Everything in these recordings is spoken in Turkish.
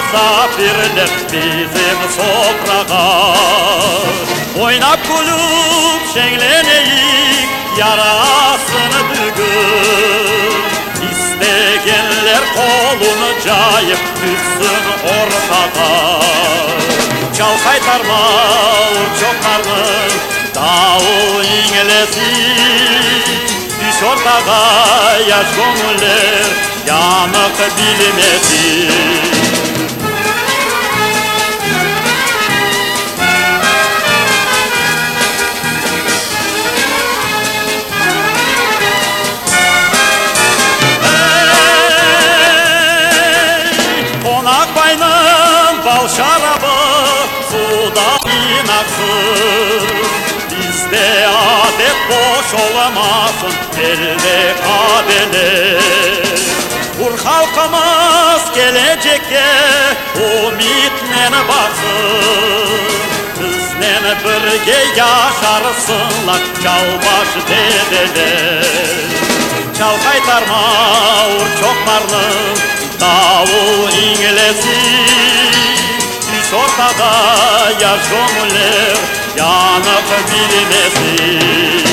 misafirler bizim sofraga. Oynap kulüp şenleneyik yarasını bugün. İstegenler kolunu cayıp düşsün ortada. Çal kaytarma urçoklarının davul inglesi. Düş ortaga yaş gönüller yanık bilmesi. Konak bayının bal şarabı suda inaksın. Bizde adet boş olamasın elde kadeler. Vur halkımız gelecekke ümitle baksın. Bizle birge yaşarsınlar çalbaş dedeler. Çal kaytarma urçoklarının davul inglesi. Düş ortada yaş gönüller yanıp bilmesin.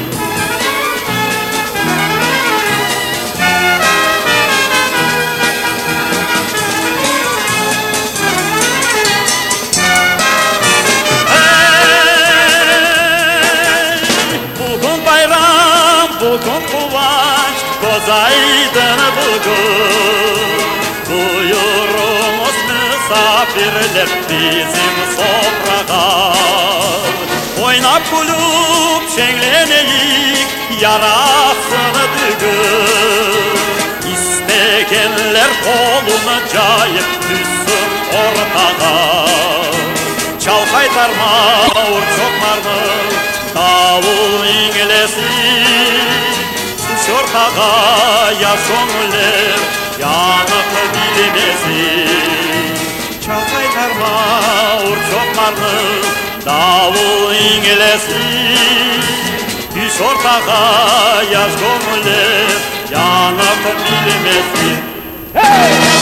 Bugün bayram, bugün kıvanç, göz aydın bugün. Buyurunuz misafirler bizim sofraga. Oynap kulüp şenleneyik yarasını bugün. İstegenler kolunu cayıp düşsün ortaga. Çal kaytarma urçoklarının davul inglesi. Düş ortaga yaş gönüller yanıp bilmesin. Çal kaytarma urçoklarının davul inglesi. Düş ortaga yaş gönüller yanıp bilmesin. Hey!